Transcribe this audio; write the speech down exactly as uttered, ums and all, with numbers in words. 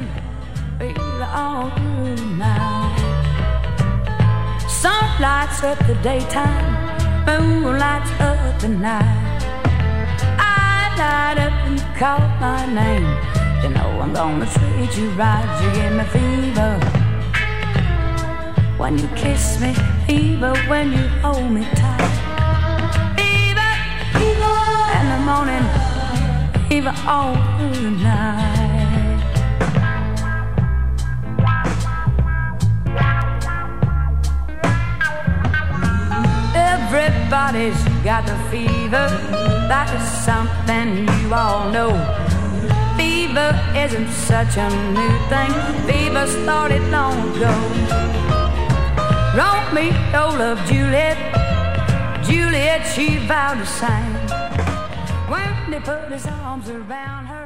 catching fever all through the night. Sun lights up the daytime, moon lights up the night. I light up and call my name. You know I'm gonna treat you right. You give me fever when you kiss me, fever when you hold me tight. Fever, fever in the morning, fever all through the night. Everybody's got the fever, that is something you all know. Fever isn't such a new thing, fever started long ago. Romeo loved Juliet, Juliet she vowed the same. When he put his arms around her,